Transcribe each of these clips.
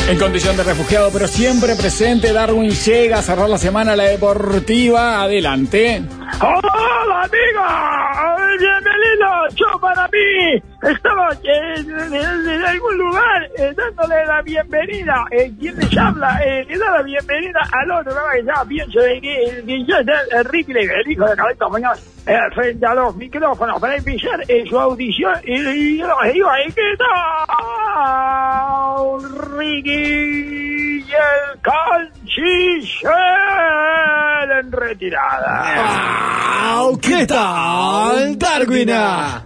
En condición de refugiado, pero siempre presente, Darwin llega a cerrar la semana la deportiva. Adelante. ¡Hola, amiga! ¡Bienvenido! Yo, para mí, estamos en algún lugar dándole la bienvenida. ¿Quién les habla? Le da la bienvenida al otro, ¿no? Que ya pienso de que yo es Ricky, el hijo de Carlitos Muñoz, frente a los micrófonos para empezar su audición. Y yo les digo, ¿qué tal, Ricky? Y el canciller en retirada. ¿Qué tal, Darwina?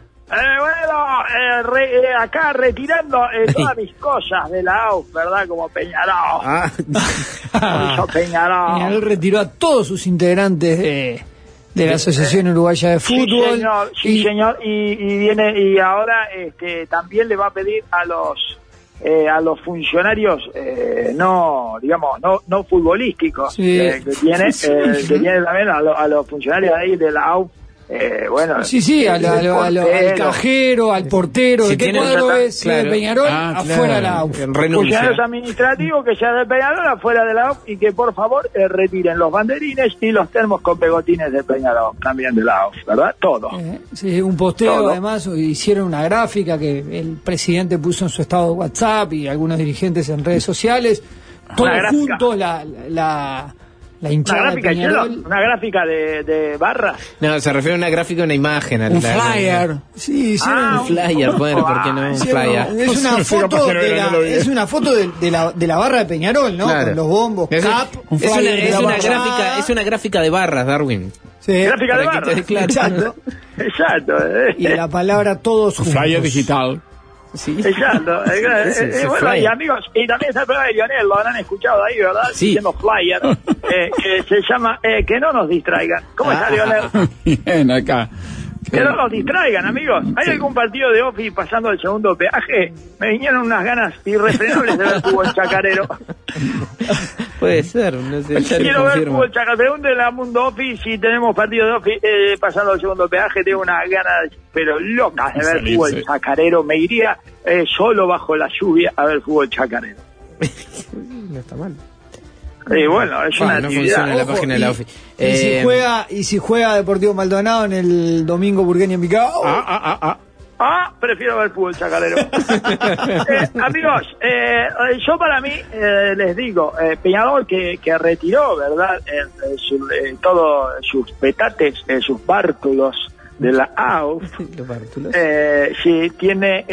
Acá retirando todas mis cosas de la AUF, ¿verdad? Como Peñarol. Peñarol retiró a todos sus integrantes de la Asociación Uruguaya de Fútbol. Sí, señor. Y viene, y ahora también le va a pedir a los funcionarios no futbolísticos, sí, que tiene también a los funcionarios ahí de la AUF. Al cajero, al portero, si ¿de qué cuadro es? Claro. De Peñarol, afuera de la AUF. Funcionarios administrativos que sea de Peñarol, afuera de la AUF, y que por favor retiren los banderines y los termos con pegotines de Peñarol, también de la AUF, ¿verdad? Todo. Sí, un posteo, además, hicieron una gráfica que el presidente puso en su estado de WhatsApp y algunos dirigentes en redes sociales, todos juntos, la hinchada de Peñarol. Una gráfica de barras. No, se refiere a una gráfica, una imagen. Un flyer. Sí, un flyer, bueno, ¿por qué no? Un flyer. Es una foto de la barra de Peñarol, ¿no? Claro. Con los bombos, es una gráfica de barras, Darwin. Sí, gráfica de barras. Exacto. Y la palabra todos juntos. Flyer digital. Sí. Exacto. Bueno, y amigos, y también está el programa de Lionel, lo habrán escuchado ahí, ¿verdad? Sí. Diciendo flyer, que se llama Que no nos distraigan. ¿Cómo está, Lionel? Bien, acá. Que no nos distraigan, amigos. ¿Hay algún partido de Ofi pasando el segundo peaje? Me vinieron unas ganas irrefrenables de ver fútbol chacarero. Puede ser, no sé. Quiero ver fútbol chacarero. Pregúntele a Mundo Ofi si tenemos partido de Ofi pasando el segundo peaje. Tengo unas ganas, pero locas, de ver fútbol chacarero. Me iría solo bajo la lluvia a ver fútbol chacarero. No está mal. Bueno, es una no actividad. funciona la página de la OFI. Y si juega Deportivo Maldonado en el domingo Burgueño en Picao. Prefiero ver fútbol chacarero. Amigos, yo para mí les digo, Peñarol que retiró, ¿verdad? Todos sus petates, sus bártulos de la AUF. Los bártulos. Sí, tiene,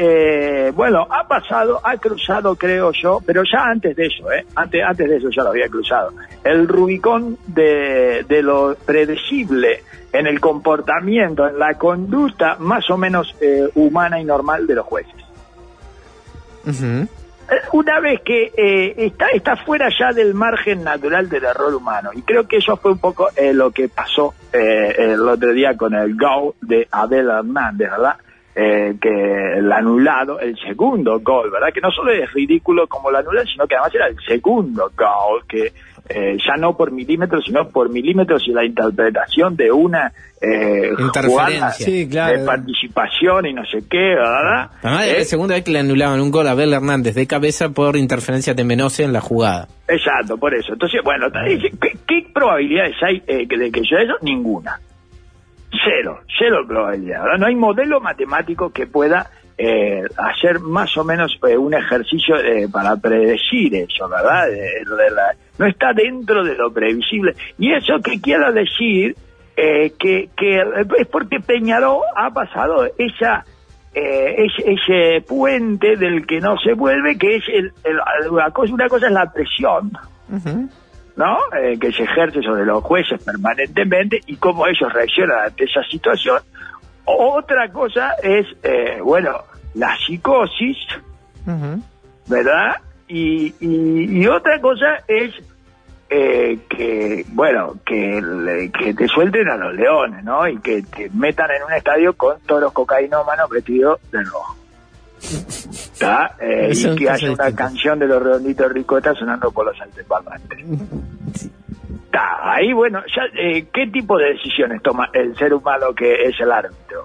ha cruzado, creo yo, pero ya antes de eso, antes de eso ya lo había cruzado, el Rubicón de lo predecible en el comportamiento, en la conducta más o menos humana y normal de los jueces. Uh-huh. Una vez que está fuera ya del margen natural del error humano, y creo que eso fue un poco lo que pasó el otro día con el gol de Abel Hernández, ¿verdad? Que el anulado, el segundo gol, ¿verdad? Que no solo es ridículo como lo anulan, sino que además era el segundo gol, que ya no por milímetros, sino por milímetros, y la interpretación de una jugada de participación y no sé qué, ¿verdad? Además, es la segunda vez que le anulaban un gol a Abel Hernández de cabeza por interferencia de Menose en la jugada. Exacto, por eso. Entonces, bueno, ¿qué probabilidades hay de que yo eso? Ninguna. Cero probabilidad, ¿verdad? No hay modelo matemático que pueda hacer más o menos un ejercicio para predecir eso, ¿verdad? No está dentro de lo previsible. Y eso que quiero decir que es porque Peñarol ha pasado ese puente del que no se vuelve, que es una cosa es la presión, uh-huh, ¿no? Que se ejerce sobre los jueces permanentemente y cómo ellos reaccionan ante esa situación. Otra cosa es, la psicosis, uh-huh, ¿verdad? Y otra cosa es que te suelten a los leones, ¿no? Y que te metan en un estadio con toros cocainómanos vestidos de rojo. ¿Está? Y que haya una canción de los Redonditos Ricota sonando por los altoparlantes. Está ahí, ¿qué tipo de decisiones toma el ser humano que es el árbitro?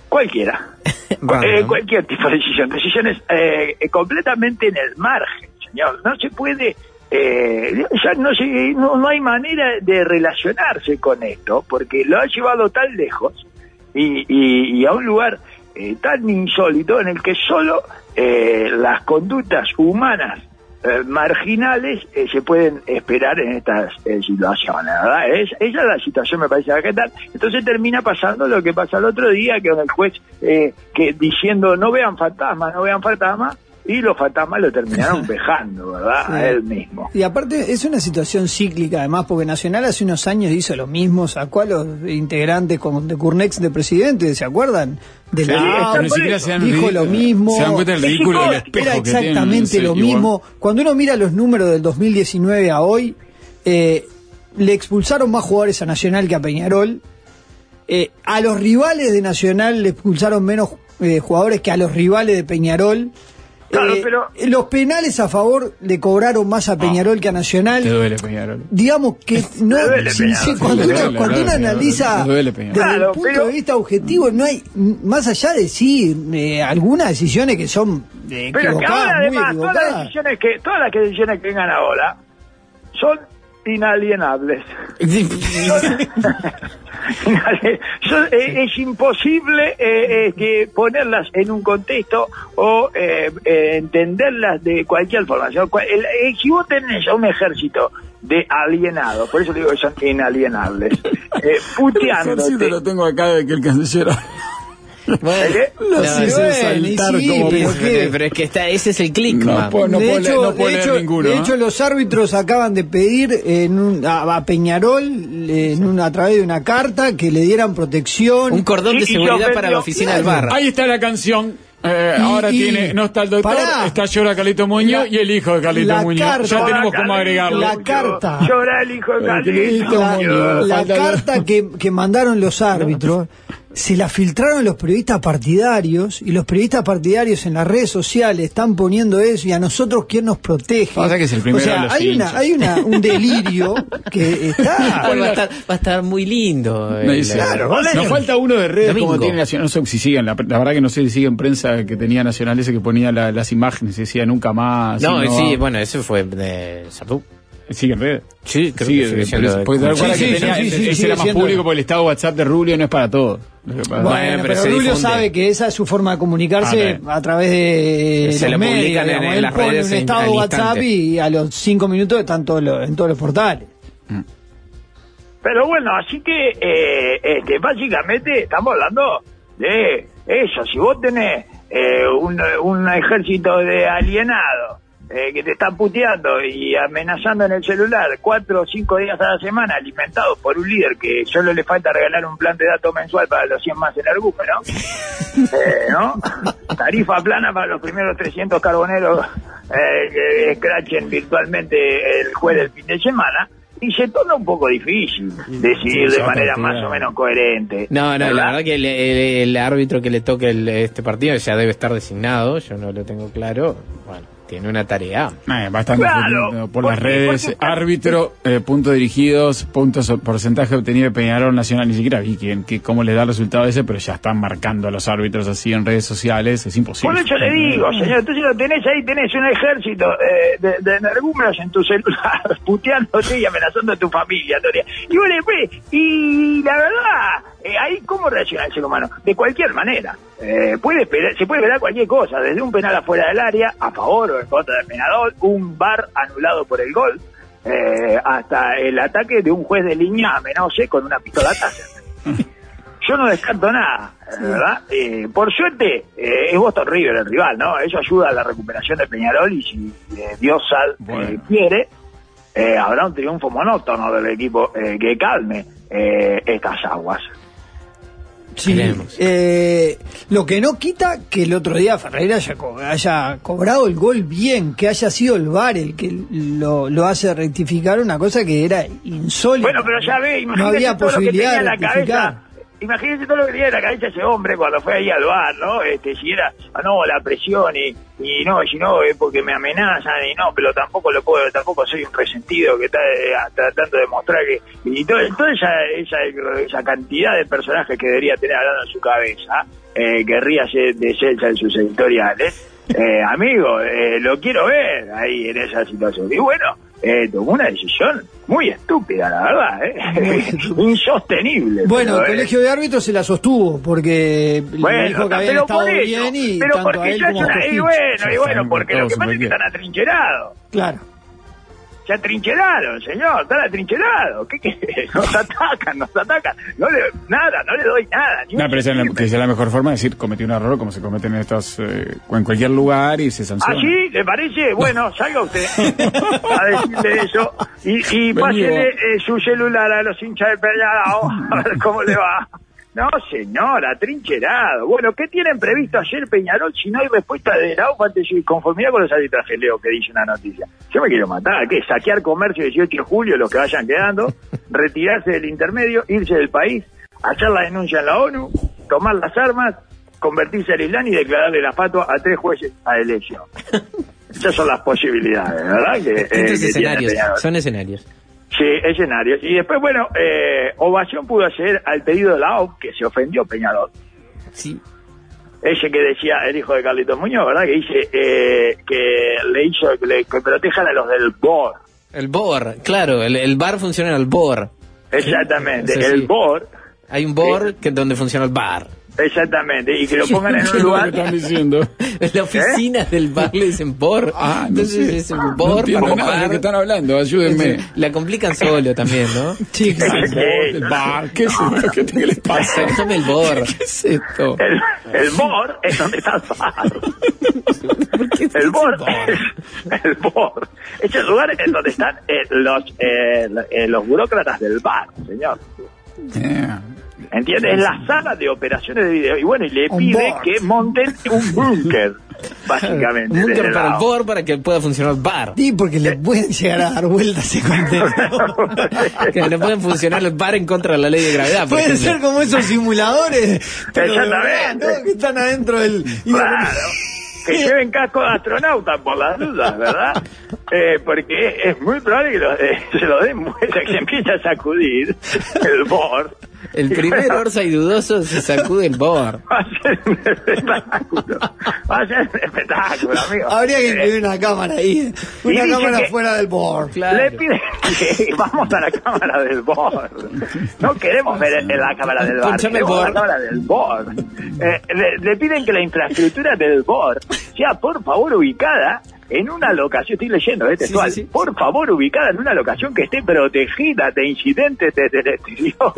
Cualquiera. Cualquier tipo de decisión. Decisiones completamente en el margen, señor. No se puede, ya no hay manera de relacionarse con esto, porque lo ha llevado tan lejos y a un lugar tan insólito en el que solo las conductas humanas marginales se pueden esperar en estas situaciones, ¿verdad? Esa es la situación, me parece, que tal. Entonces termina pasando lo que pasa el otro día, que el juez que diciendo no vean fantasmas, y los fantasmas lo terminaron vejando, ¿verdad? Sí. A él mismo. Y aparte es una situación cíclica, además, porque Nacional hace unos años hizo lo mismo, sacó a los integrantes de Curnex de presidente, ¿se acuerdan? De la ni siquiera se dijo lo mismo. Se dan cuenta del ridículo del espejo. Era exactamente lo mismo. Cuando uno mira los números del 2019 a hoy, le expulsaron más jugadores a Nacional que a Peñarol. A los rivales de Nacional le expulsaron menos jugadores que a los rivales de Peñarol. Claro, pero los penales a favor le cobraron más a Peñarol que a Nacional. Te duele Peñarol. Digamos que no, cuando uno analiza desde el punto de vista objetivo, no hay, más allá de algunas decisiones que son pero que ahora además todas las decisiones que vengan ahora son inalienables. Es imposible que ponerlas en un contexto o entenderlas de cualquier forma. Si vos tenés a un ejército de alienados, por eso digo que son inalienables, puteándote. El lo tengo acá de que el canciller... Bueno, pero es que ese es el click. De hecho, los árbitros acaban de pedir a Peñarol a través de una carta que le dieran protección, un cordón de seguridad para la oficina del bar. Ahí está la canción. Ahora no está el doctor, está llora Carlito Muñoz y el hijo de Carlito Muñoz. Ya tenemos cómo agregarlo. La carta. Llora el hijo de Carlito Muñoz. La carta que mandaron los árbitros se la filtraron los periodistas partidarios, y los periodistas partidarios en las redes sociales están poniendo eso, y a nosotros ¿quién nos protege? O sea, que es el primero de los hay un delirio que está... Va a estar muy lindo. Claro, nos falta uno de redes como tiene Nacional, no sé si siguen, la verdad que no sé si siguen prensa que tenía Nacional, ese que ponía las imágenes y decía nunca más. Sí, bueno, ese fue de Sardú. ¿Sigue en red? Sí, creo que sigue siendo. Ese era más público porque el estado WhatsApp de Rubio no es para todo. Bueno, pero Rubio sabe que esa es su forma de comunicarse a través de se los medios. Publican en las redes. Pone un estado WhatsApp y a los 5 minutos están en todos los portales. Pero bueno, así que básicamente estamos hablando de eso. Si vos tenés un ejército de alienados que te están puteando y amenazando en el celular 4 o 5 días a la semana, alimentados por un líder que solo le falta regalar un plan de datos mensual para los 100 más energúmenos, ¿no? Tarifa plana para los primeros 300 carboneros que escrachen virtualmente el jueves del fin de semana, y se torna un poco difícil decidir de manera más o menos coherente. No, la verdad que el árbitro que le toque este partido ya debe estar designado, yo no lo tengo claro. Bueno, tiene una tarea. Bastante por las redes. Árbitro, puntos dirigidos, porcentaje obtenido de Peñarol Nacional. Ni siquiera vi cómo le da el resultado ese, pero ya están marcando a los árbitros así en redes sociales. Es imposible. Por eso le digo, señor, tú si lo tenés ahí, tenés un ejército de energúmenos en tu celular, puteándote y amenazando a tu familia. Y bueno, y la verdad, ahí cómo reacciona el ser humano, de cualquier manera. Se puede esperar cualquier cosa, desde un penal afuera del área, a favor o en contra del penador, un VAR anulado por el gol, hasta el ataque de un juez de línea, no sé, con una pistola Taser. Yo no descarto nada, ¿verdad? Por suerte, es Boston River el rival, ¿no? Eso ayuda a la recuperación de Peñarol, y si Dios quiere, habrá un triunfo monótono del equipo que calme estas aguas. Sí, lo que no quita que el otro día Ferreira haya cobrado el gol bien, que haya sido el VAR el que lo hace rectificar una cosa que era insólita. Bueno, pero ya ve, no había posibilidad de rectificar. Imagínense todo lo que tenía en la cabeza ese hombre cuando fue ahí al bar, ¿no? Si era, la presión y no, si no es porque me amenazan y no, pero tampoco soy un resentido que está tratando de mostrar que, y toda esa cantidad de personajes que debería tener hablando en su cabeza, que ríase de Celsa en sus editoriales, amigo, lo quiero ver ahí en esa situación. Y bueno, tomó una decisión muy estúpida, la verdad, insostenible. Bueno, el colegio de árbitros se la sostuvo porque le dijo que habían estado bien y pero tanto a él como a Costich. Y bueno, porque lo que pasa es que están atrincherados. Claro. Se atrincheraron, señor, están atrincherados. ¿Qué? Nos atacan. No le doy nada. No, pero esa es la mejor forma de decir, cometí un error como se cometen en estos, en cualquier lugar y se sanciona. ¿Ah, sí? ¿Le parece? Bueno, salga usted a decirle eso y pásele su celular a los hinchas de Peñarol, a ver cómo le va. No, señor, atrincherado. Bueno, ¿qué tienen previsto ayer Peñarol si no hay respuesta de la AUF ante su conformidad con los arbitrajes? Leo que dice una noticia. Yo me quiero matar. ¿Qué? Saquear comercio el 18 de julio, los que vayan quedando, retirarse del intermedio, irse del país, hacer la denuncia en la ONU, tomar las armas, convertirse al Islam y declararle la fatua a 3 jueces a elección. Esas son las posibilidades, ¿verdad? Son escenarios. Sí, escenarios. Y después, bueno, ovación pudo hacer al pedido de la AUF, que se ofendió Peñarol. Sí. Ese que decía el hijo de Carlitos Muñoz, ¿verdad? Que dice que le hizo que protejan a los del BOR. El BOR, claro, el bar funciona en el BOR. Exactamente, Sí, el sí. BOR. Hay un BOR que es donde funciona el bar. Exactamente, y que lo pongan en un lugar. ¿Qué están diciendo? En la oficina del bar le dicen BOR. Entonces es un BOR no entiendo para nada de bar. lo que están hablando, ayúdenme. La complican solo también, ¿no? Sí, claro. El bar, ¿qué es esto? ¿Qué les pasa? Tome el BOR. ¿Qué es esto? El BOR es donde está el bar. El BOR es el lugar en donde están los burócratas del bar, señor. ¿Entiendes? Es la sala de operaciones de video. Y bueno, y le pide que monten un búnker, básicamente. Un búnker para el BOR para que pueda funcionar el bar. Sí, porque le pueden llegar a dar vueltas ese contexto. Que no pueden funcionar el bar en contra de la ley de gravedad. Puede ser como esos simuladores, pero de verdad, Exactamente. ¿no? Que están adentro del... Claro. Que lleven casco de astronauta por las dudas, ¿verdad? Porque es muy probable que se lo den vuelta, que se empiece a sacudir el BOR. El primer Orsa y dudoso se sacude el BOR. Va a ser un espectáculo. Va a ser un espectáculo, amigo. Habría que incluir una cámara ahí. Una dice cámara que- fuera del board. Claro. Le piden que vamos a la cámara del BOR. No queremos ver en la cámara del bar, Ponchame el queremos BOR. la cámara del BOR. Le piden que la infraestructura del BOR sea, por favor, ubicada en una locación, estoy leyendo, textual, Sí. por favor, ubicada en una locación que esté protegida de incidentes desde el exterior.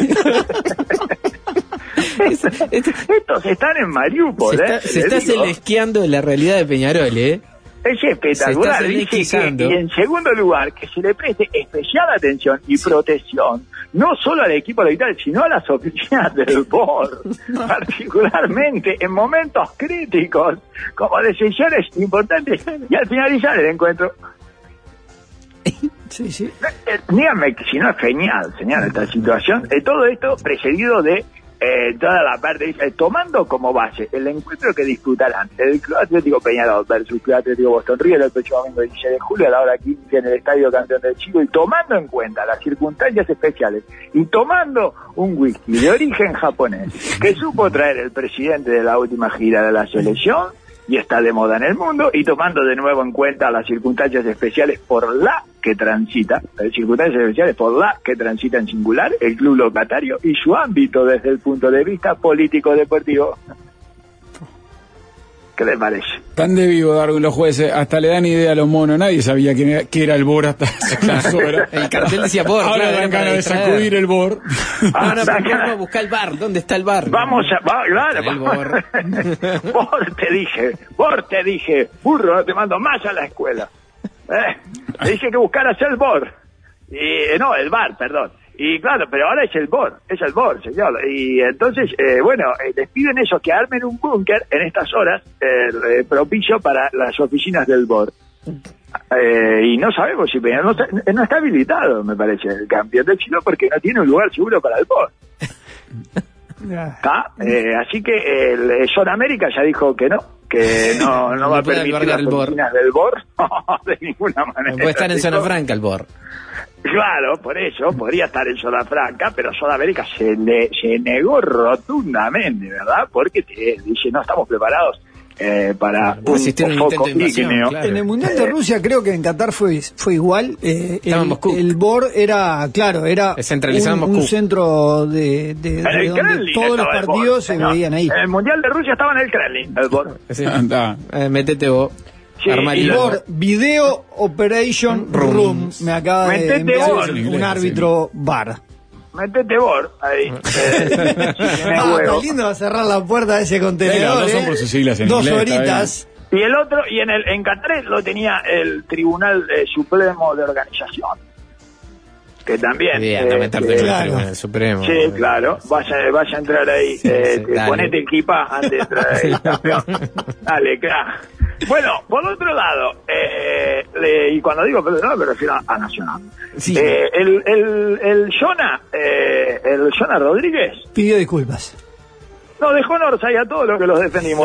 Estos están en Mariupol, Se está celesqueando de la realidad de Peñarol, ¿eh? Es espectacular. Se está Dice que, celestizando. y en segundo lugar, que se le preste especial atención y protección, no solo al equipo arbitral, sino a las oficinas del BOR, particularmente en momentos críticos, como decisiones importantes, y al finalizar el encuentro. Sí, sí. Díganme que si no es genial, señor, esta situación. Todo esto precedido de toda la parte, tomando como base el encuentro que disputarán el Club Atlético Peñarol versus Club Atlético Boston River el próximo domingo 16 de julio a la hora 15 en el Estadio Campeón del Chico, y tomando en cuenta las circunstancias especiales y tomando un whisky de origen japonés que supo traer el presidente de la última gira de la selección y está de moda en el mundo, y tomando de nuevo en cuenta las circunstancias especiales por la que transita, en singular, el club locatario y su ámbito desde el punto de vista político-deportivo. ¿Qué les parece? Tan de vivo, Darwin, los jueces, hasta le dan idea a los monos. Nadie sabía qué era el BOR hasta hace unas horas. El cartel decía BOR. Ahora claro, dan para ganas de distraer. sacudir el BOR. Pero vamos a buscar el bar. ¿Dónde está el bar? Claro, El BOR. BOR te dije, burro, no te mando más a la escuela. Te dije que buscaras el BOR. No, el bar, perdón. Y claro, pero ahora es el BOR, señor. Y entonces, les piden eso, que armen un búnker en estas horas propicio para las oficinas del BOR. Y no sabemos si Peñarol no está habilitado, me parece, el campeón del Chile, porque no tiene un lugar seguro para el BOR. ¿Está? Así que el Sudamérica ya dijo que no va a puede permitir las albergar el BOR. oficinas del BOR. No, de ninguna manera. Puede estar en Zona Dijo, Franca el BOR. Claro, por eso podría estar en Zona Franca, pero Sudamérica se negó rotundamente, ¿verdad? Porque dice, no estamos preparados. para asistir a un intento de invasión, claro. En el Mundial de Rusia creo que en Qatar fue igual. El BOR era un centro de donde todos los partidos se veían ahí. En el Mundial de Rusia estaba en el Kremlin, el BOR. Sí. Métete vos. Sí, el BOR, Video Operation Room, me acaba de enviar un árbitro VAR. Metete BOR ahí. Está lindo a cerrar la puerta de ese contenedor. Son por sus siglas en 2 inglés, horitas. Y el otro, en Qatar lo tenía el Tribunal Supremo de Organización. Que también. No meterte en el Tribunal Supremo. Sí, claro. Vaya a entrar ahí. Ponete el kipá antes de entrar ahí, campeón. Dale, crack. Bueno, por otro lado, y cuando digo no me refiero a Nacional. Sí. El Jonah Rodríguez pidió disculpas. No, dejó en Orsay a todos los que los defendimos.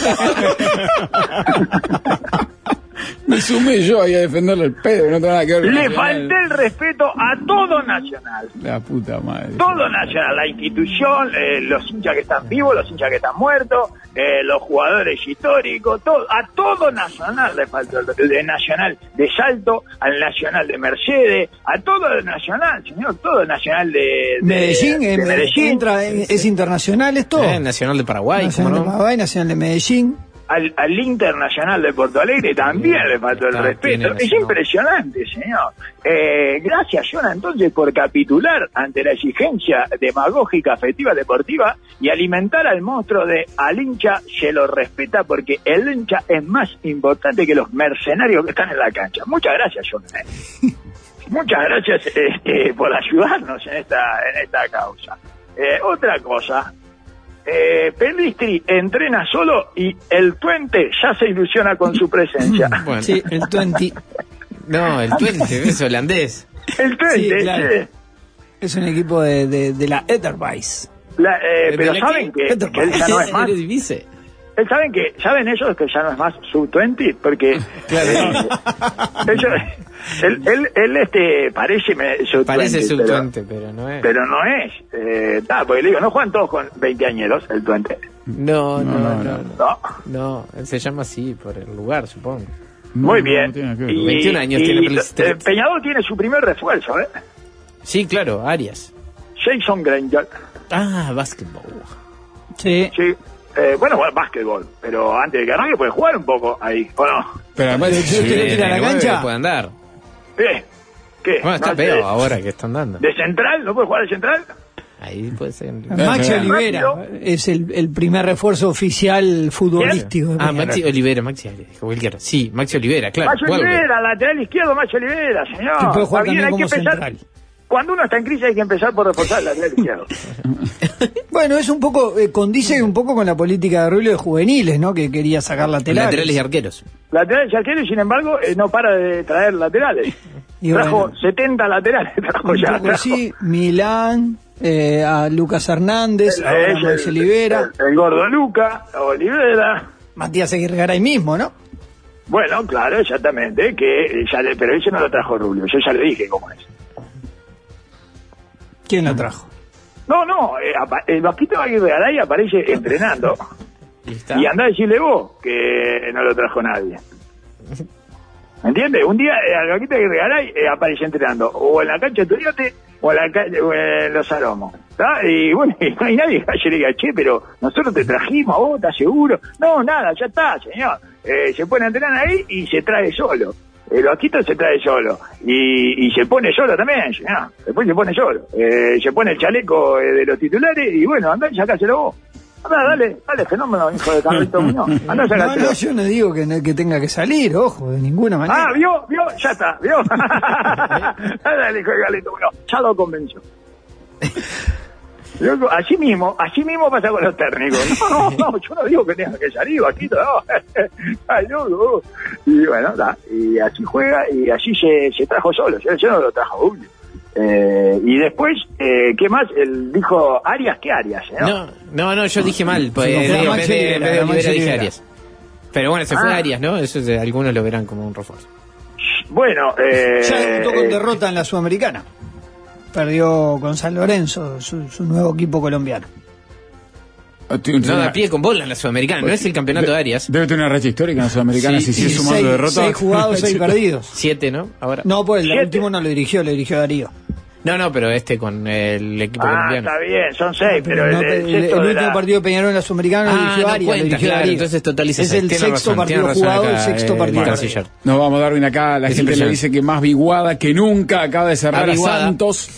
Me sumé yo ahí a defenderle el pedo, no tengo nada que ver con Le Nacional. falté el respeto a todo Nacional. La puta madre. Todo Nacional, la institución, los hinchas que están vivos, los hinchas que están muertos, los jugadores históricos, a todo Nacional le faltó el de Nacional de Salto, al Nacional de Mercedes, a todo el Nacional, señor, todo el Nacional de Medellín. Medellín. Es internacional esto. Nacional de Paraguay. Nacional de Paraguay, Nacional de Medellín. Al Internacional de Porto Alegre también le faltó el respeto. Es impresionante, señor. Gracias, Jonah, entonces, por capitular ante la exigencia demagógica, afectiva, deportiva y alimentar al monstruo de al hincha se lo respeta porque el hincha es más importante que los mercenarios que están en la cancha. Muchas gracias, Jonah. Muchas gracias por ayudarnos en esta causa. Otra cosa. Pelistri entrena solo y el Twente ya se ilusiona con su presencia. Bueno. Sí, el Twente. No, el Twente es holandés. El Twente, sí, claro. Es un equipo de la Edelweiss. Pero saben que él ya no es más. ¿Saben ellos que ya no es más sub-20? Porque parece sub-20, pero no es. Pero no es. Porque le digo, no juegan todos con 20 añeros el Twente. No, se llama así por el lugar, supongo. Muy bien. 21 años tiene Peñarol tiene su primer refuerzo, ¿eh? Sí, claro, Arias. Jason Granger. Básquetbol. Sí. Bueno, básquetbol, pero antes de que arranque puede jugar un poco ahí, ¿o no? Pero además ¿quiere ir a la cancha? Puede andar. ¿Qué? Bueno, está peor ahora que están dando. ¿De central? ¿No puede jugar de central? Ahí puede ser. Maxi Olivera es el primer refuerzo oficial futbolístico. Maxi Olivera. Sí, Maxi Olivera, claro. Maxi Olivera, lateral izquierdo, Maxi Olivera, señor. Que puede jugar también como central. Cuando uno está en crisis hay que empezar por reforzar el lateral izquierdo. Bueno, es un poco, condice un poco con la política de Rubio de juveniles, ¿no? Que quería sacar laterales y arqueros. Laterales y arqueros, y sin embargo, no para de traer laterales. Y trajo bueno, 70 laterales, trajo ya. Sí, Milán, a Lucas Hernández, a Maxi Olivera. El gordo Luca, Olivera. Matías Aguirre ahí mismo, ¿no? Bueno, claro, exactamente, pero ese no lo trajo Rubio, yo ya le dije cómo es. ¿Quién lo trajo? No, el Vasquito Aguirre Garay aparece entrenando. Y andá a decirle vos que no lo trajo nadie. ¿Me entiendes? Un día el Vasquito Aguirre Garay aparece entrenando o en la cancha de Toriote o en los Aromos. Y bueno, no hay nadie que le diga, che, pero nosotros te trajimos a vos, ¿estás seguro? No, nada, ya está, señor. Se pone a entrenar ahí y se trae solo. El Vasquito se trae solo y se pone solo también, ¿no? Después se pone solo, se pone el chaleco de los titulares y bueno, andá y sacáselo vos. Andá, dale, fenómeno, hijo de Carlito Muñoz. Andá, sacáselo. No, yo no digo que tenga que salir, ojo, de ninguna manera. ¿Vio? Ya está, ¿vio? Dale, hijo de Carlito Muñoz, ya lo convenció. Así mismo pasa con los técnicos. No, yo no digo que tenga que salir, Vasquito, no. Ay, no. Y bueno, y así juega y así se trajo solo. Yo no lo trajo Julio. Y después, ¿qué más? Él dijo Arias, ¿qué Arias? No, yo dije mal. Pues, en vez de Olivera dije Arias. Pero bueno, se fue Arias, ¿no? Eso algunos lo verán como un refuerzo. Bueno, ya debutó con derrota en la Sudamericana. Perdió con San Lorenzo, su nuevo equipo colombiano. No da pie con bola en la Sudamericana, no es el campeonato de Arias. Debe tener una racha histórica en la Sudamericana, si sigue sumando derrotas. 6 jugados, 6 perdidos. 7, ¿no? Ahora. No, pues el último no lo dirigió Darío. No, pero con el equipo colombiano. Está bien, son 6, pero el último partido de Peñarol en la Sudamericana lo dirigió Arias. Cuenta, claro, entonces totaliza. Es el sexto partido jugado, el sexto partido. Nos vamos a Darwin acá, la gente le dice que más Viguada que nunca, acaba de cerrar a Santos.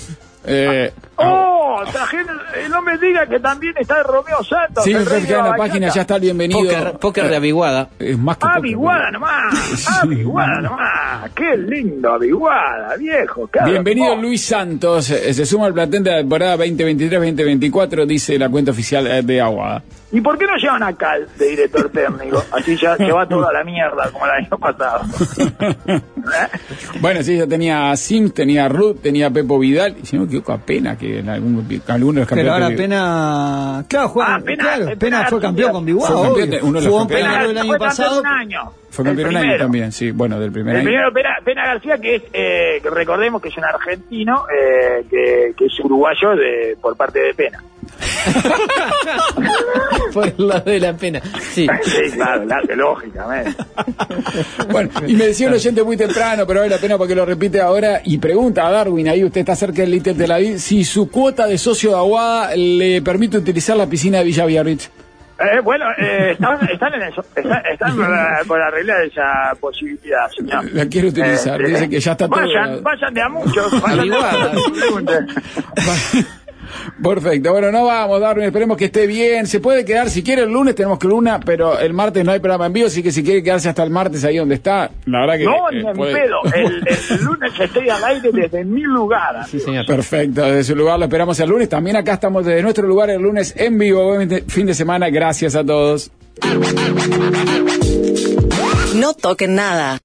No me diga que también está Romeo Santos. Sí, usted queda en la página, ya está el bienvenido. Póker de Aviguada. Es más que Aviguada nomás. Aviguada nomás. Qué lindo Aviguada, viejo. Bienvenido Luis Santos. Se suma al plantel de la temporada 2023-2024, dice la cuenta oficial de Aguada. ¿Y por qué no llevan a Cal de director técnico? Así ya se va toda la mierda, como el año pasado. Bueno, sí, ya tenía a Sims, tenía a Ruth, tenía a Pepo Vidal, y si no me equivoco, a Pena, que en algunos de los campeones. Pero ahora Pena. Claro, Pena fue campeón con Biguá. Jugó en Pena el año pasado. Fue campeón un año también, sí, bueno, del primer año. El primero, Pena García, que es, que recordemos que es un argentino, que es uruguayo por parte de Pena. Por el lado de la Pena, sí. Sí, claro, lógicamente. Bueno, y me decía un oyente muy temprano, pero vale la pena porque lo repite ahora, y pregunta a Darwin, ahí usted está cerca del Little Tel Aviv, si su cuota de socio de Aguada le permite utilizar la piscina de Villa Biarritz. Están en eso, están por arreglar esa posibilidad, señor. La quiero utilizar, dice que ya está todo. Vayan de a muchos, Perfecto, bueno, no vamos, Darwin, esperemos que esté bien. Se puede quedar, si quiere el lunes tenemos Columna, pero el martes no hay programa en vivo, así que si quiere quedarse hasta el martes ahí donde está, la verdad que... No, ni en pedo, el lunes estoy al aire desde mi lugar. Sí, señor. Perfecto, desde su lugar lo esperamos el lunes, también acá estamos desde nuestro lugar el lunes en vivo, fin de semana, gracias a todos. No toquen nada.